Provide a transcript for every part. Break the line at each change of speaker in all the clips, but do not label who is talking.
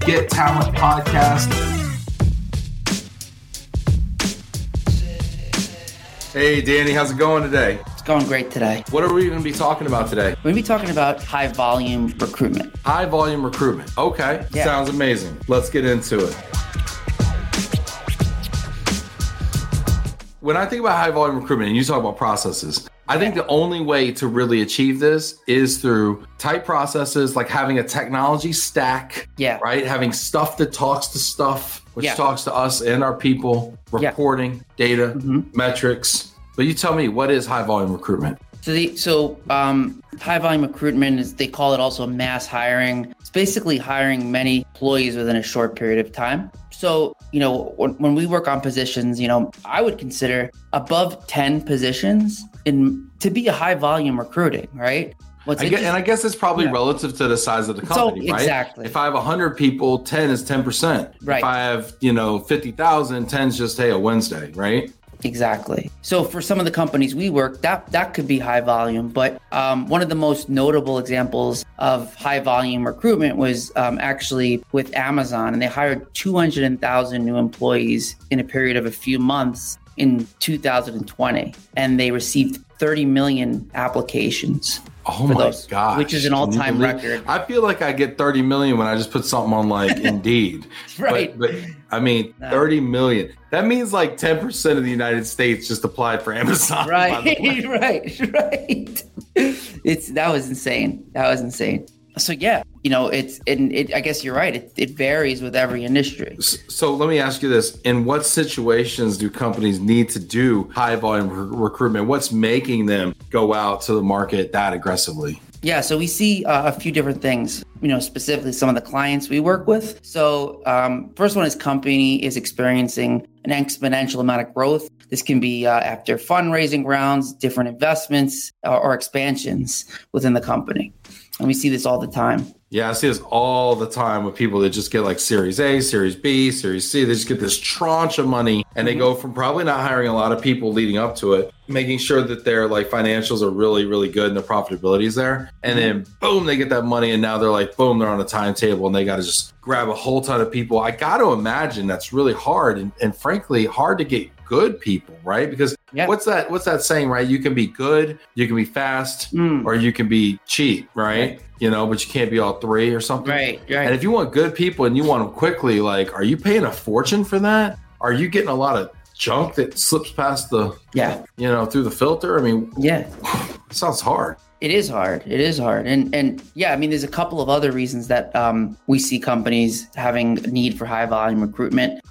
Get Talent podcast. Hey, Danny, how's it going today?
It's going great today.
What are we going to be talking about today?
We're going to be talking about high volume recruitment.
High volume recruitment. Okay, yeah. Sounds amazing. Let's get into it. When I think about high volume recruitment and you talk about processes, I think the only way to really achieve this is through tight processes, like having a technology stack, right? Having stuff that talks to stuff, which talks to us and our people, reporting, data, metrics. But you tell me, what is high volume recruitment?
So high volume recruitment is, they call it also mass hiring. It's basically hiring many employees within a short period of time. So, when we work on positions, I would consider above 10 positions to be a high volume recruiting, right?
I guess it's probably relative to the size of the company, right?
Exactly.
If I have 100 people, 10 is 10%. Right. If I have, 50,000, 10 is just, a Wednesday, right?
Exactly. So for some of the companies we work, that could be high volume. But one of the most notable examples of high volume recruitment was actually with Amazon, and they hired 200,000 new employees in a period of a few months in 2020, and they received 30 million applications.
Oh my gosh.
Which is an all-time record.
I feel like I get 30 million when I just put something on Indeed.
Right.
But 30 million. That means 10% of the United States just applied for Amazon.
Right. Right. That was insane. So I guess you're right. It varies with every industry.
So let me ask you this. In what situations do companies need to do high volume recruitment? What's making them go out to the market that aggressively?
Yeah, so we see a few different things, specifically some of the clients we work with. So first one is company is experiencing an exponential amount of growth. This can be after fundraising rounds, different investments, or expansions within the company. And we see this all the time.
Yeah, I see this all the time with people that just get Series A, Series B, Series C. They just get this tranche of money and they go from probably not hiring a lot of people leading up to it, making sure that their financials are really, really good and the profitability is there. And then boom, they get that money and now they're boom, they're on a timetable and they got to just grab a whole ton of people. I got to imagine that's really hard and frankly, hard to get good people, right? Because what's that saying, right? You can be good, you can be fast, or you can be cheap, right? But you can't be all three or something.
Right.
And if you want good people and you want them quickly, are you paying a fortune for that? Are you getting a lot of junk that slips past the, through the filter? It sounds hard.
It is hard. And there's a couple of other reasons that we see companies having a need for high volume recruitment.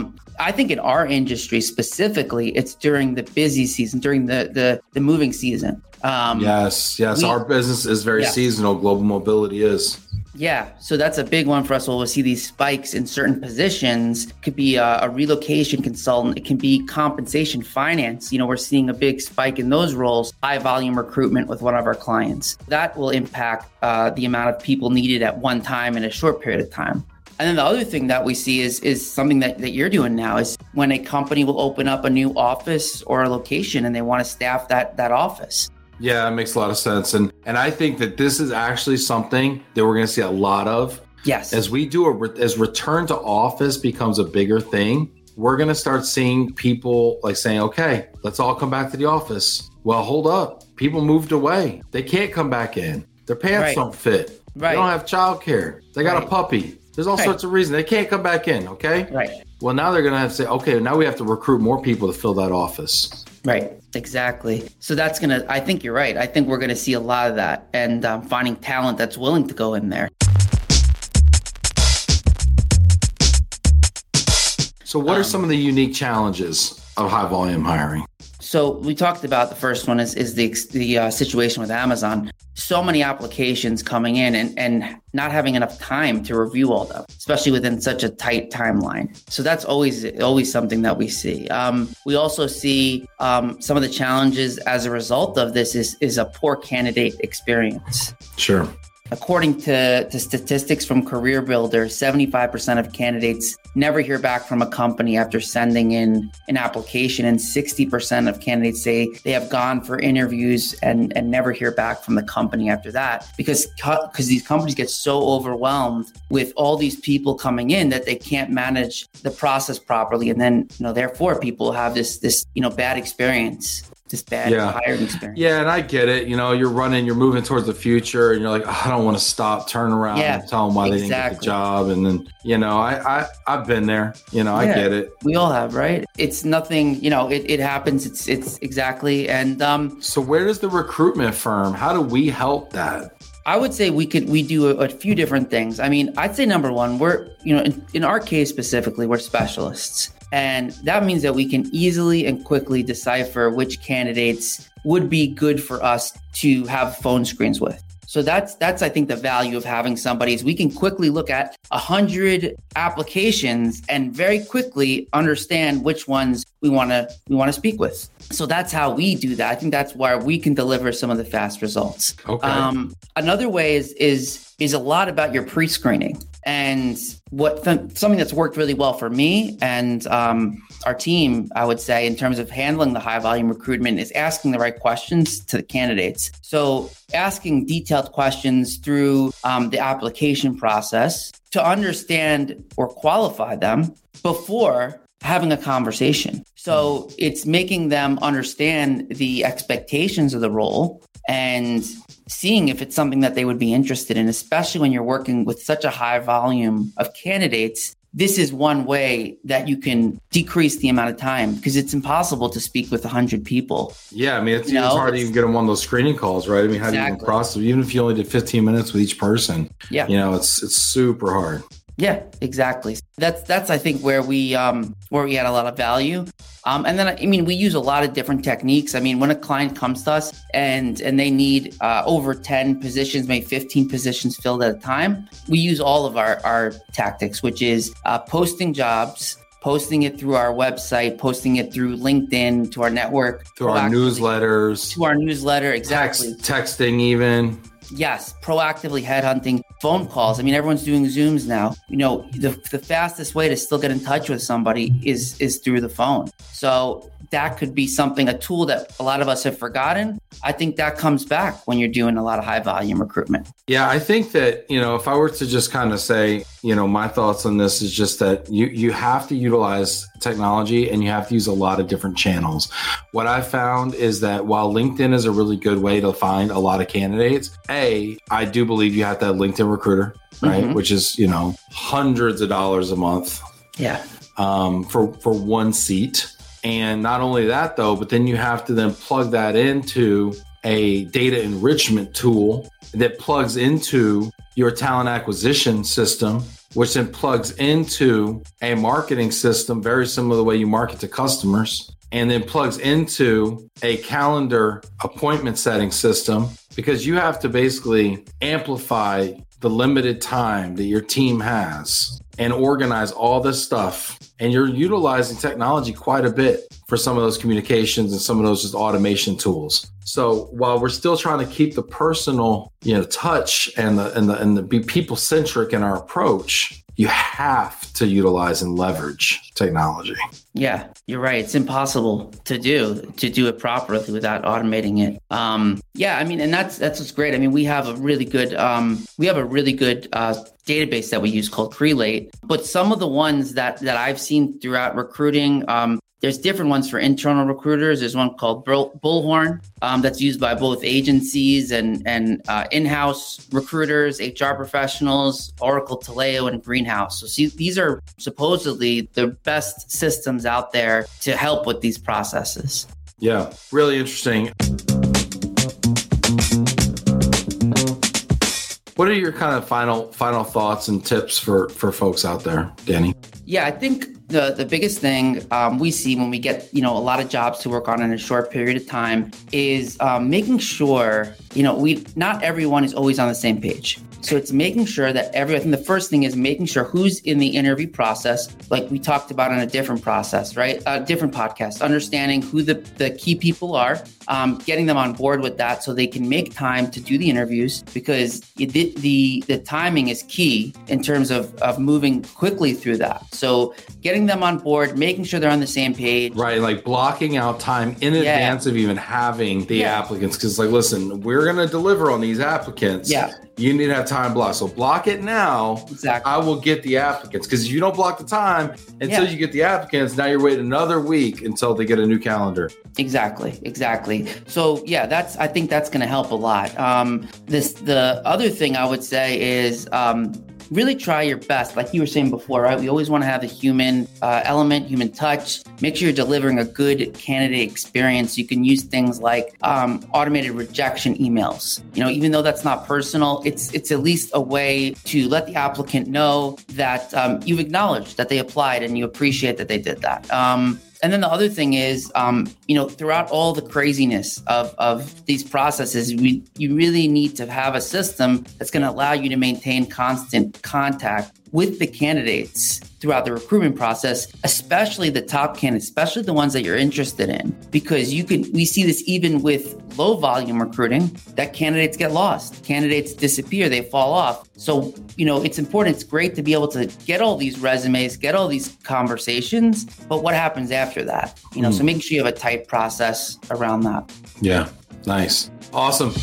I think in our industry specifically, it's during the busy season, during the moving season.
Yes. Our business is very seasonal. Global mobility is.
Yeah. So that's a big one for us. We'll see these spikes in certain positions. It could be a relocation consultant. It can be compensation finance. We're seeing a big spike in those roles, high volume recruitment with one of our clients. That will impact the amount of people needed at one time in a short period of time. And then the other thing that we see is something that you're doing now is when a company will open up a new office or a location and they want to staff that office.
Yeah, it makes a lot of sense. And I think that this is actually something that we're going to see a lot of.
Yes.
As we do as return to office becomes a bigger thing, we're going to start seeing people saying, okay, let's all come back to the office. Well, hold up. People moved away. They can't come back in. Their pants don't fit. Right. They don't have childcare. They got a puppy. There's all sorts of reasons. They can't come back in, okay?
Right.
Well, now they're going to have to say, okay, now we have to recruit more people to fill that office.
Right. Exactly. So I think you're right. I think we're going to see a lot of that and finding talent that's willing to go in there.
So what are some of the unique challenges of high volume hiring?
So we talked about the first one is the situation with Amazon. So many applications coming in and not having enough time to review all them, especially within such a tight timeline. So that's always something that we see. We also see some of the challenges as a result of this is a poor candidate experience.
Sure.
According to statistics from CareerBuilder, 75% of candidates never hear back from a company after sending in an application. And 60% of candidates say they have gone for interviews and never hear back from the company after that because these companies get so overwhelmed with all these people coming in that they can't manage the process properly. And then, therefore people have this bad experience. This bad hiring experience.
Yeah, and I get it. You're moving towards the future, and you're like, I don't want to stop, turn around, and tell them why they didn't get the job. And then, I've been there. I get it.
We all have, right? It's nothing. It happens. It's exactly. And
so, where does the recruitment firm? How do we help that?
I would say we do a few different things. I mean, I'd say number one, we're in our case specifically, we're specialists. And that means that we can easily and quickly decipher which candidates would be good for us to have phone screens with. So that's I think the value of having somebody is we can quickly look at 100 applications and very quickly understand which ones we want to speak with. So that's how we do that. I think that's where we can deliver some of the fast results.
Okay.
Another way is a lot about your pre-screening. And something that's worked really well for me and our team, I would say, in terms of handling the high volume recruitment is asking the right questions to the candidates. So asking detailed questions through the application process to understand or qualify them before having a conversation. So it's making them understand the expectations of the role and seeing if it's something that they would be interested in, especially when you're working with such a high volume of candidates. This is one way that you can decrease the amount of time because it's impossible to speak with 100 people.
Yeah, I mean, it's hard to even get them on those screening calls, right? I mean, how do you even process, even if you only did 15 minutes with each person?
Yeah.
It's super hard.
Yeah, exactly. That's I think where we had a lot of value. And then, we use a lot of different techniques. I mean, when a client comes to us and they need over 10 positions, maybe 15 positions filled at a time, we use all of our tactics, which is posting jobs, posting it through our website, posting it through LinkedIn, to our network.
To our newsletters.
To our newsletter, exactly.
Texting even.
Yes, proactively headhunting, phone calls. I mean, everyone's doing Zooms now. The fastest way to still get in touch with somebody is through the phone. So that could be a tool that a lot of us have forgotten. I think that comes back when you're doing a lot of high volume recruitment.
Yeah, I think that, if I were to just kind of say, my thoughts on this is just that you have to utilize technology and you have to use a lot of different channels. What I found is that while LinkedIn is a really good way to find a lot of candidates, I do believe you have to have LinkedIn Recruiter, right? Mm-hmm. Which is, hundreds of dollars a month.
Yeah.
For one seat. And not only that, though, but then you have to then plug that into a data enrichment tool that plugs into your talent acquisition system, which then plugs into a marketing system, very similar to the way you market to customers, and then plugs into a calendar appointment setting system, because you have to basically amplify the limited time that your team has and organize all this stuff. And you're utilizing technology quite a bit for some of those communications and some of those just automation tools. So while we're still trying to keep the personal, touch and the be people centric in our approach, you have to utilize and leverage technology.
Yeah, you're right. It's impossible to do it properly without automating it. And that's what's great. I mean, we have a really good database that we use called Prelate. But some of the ones that I've seen throughout recruiting, there's different ones for internal recruiters. There's one called Bullhorn that's used by both agencies and in-house recruiters, HR professionals, Oracle Taleo, and Greenhouse. So these are supposedly the best systems out there to help with these processes.
Yeah, really interesting. What are your kind of final thoughts and tips for folks out there, Danny?
Yeah, I think the biggest thing we see when we get, a lot of jobs to work on in a short period of time is making sure, not everyone is always on the same page. So it's making sure that I think the first thing is making sure who's in the interview process, like we talked about on a different process, right? A different podcast, understanding who the key people are, getting them on board with that so they can make time to do the interviews, because the timing is key in terms of moving quickly through that. So getting them on board, making sure they're on the same page.
Right, like blocking out time in advance of even having the applicants. Because like, listen, we're going to deliver on these applicants.
Yeah.
You need to have time blocked. So block it now.
Exactly.
I will get the applicants. Because if you don't block the time until you get the applicants, now you're waiting another week until they get a new calendar.
Exactly. So I think that's going to help a lot. The other thing I would say is really try your best. Like you were saying before, right? We always want to have the human element, human touch. Make sure you're delivering a good candidate experience. You can use things like automated rejection emails. Even though that's not personal, it's at least a way to let the applicant know that you've acknowledged that they applied and you appreciate that they did that. And then the other thing is, throughout all the craziness of these processes, you really need to have a system that's going to allow you to maintain constant contact with the candidates throughout the recruitment process, especially the top candidates, especially the ones that you're interested in, because we see this even with low volume recruiting, that candidates get lost, candidates disappear, they fall off. So, it's important. It's great to be able to get all these resumes, get all these conversations, but what happens after that? So making sure you have a tight process around that.
Yeah. Nice. Awesome.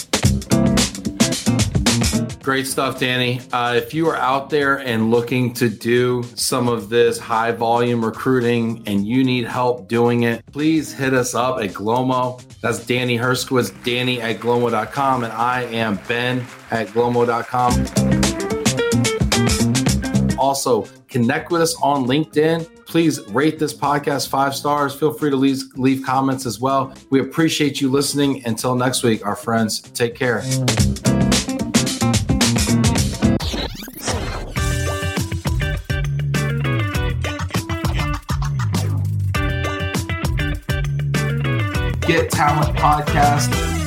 Great stuff, Danny. If you are out there and looking to do some of this high volume recruiting and you need help doing it, please hit us up at Glomo. That's Danny Herskowitz, Danny@Glomo.com, and I am Ben at Glomo.com. Also, connect with us on LinkedIn. Please rate this podcast 5 stars. Feel free to leave comments as well. We appreciate you listening. Until next week, our friends, take care. Get Talent Podcast